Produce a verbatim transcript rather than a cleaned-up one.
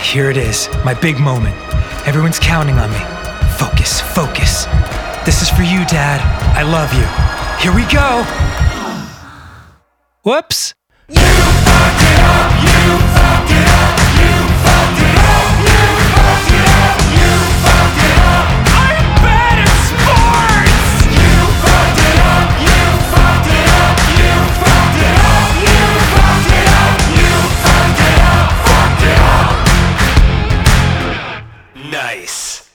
Here it is, my big moment. Everyone's counting on me. Focus, focus. This is for you, Dad. I love you. Here we go. Whoops. You fucked it up, you fucked it up, you fucked it up, you fucked it up, you fucked it up. I'm bad at sports. You fucked it up, you fucked it up, you fucked it up, you fucked it up, you fucked it up, fucked it up. Nice.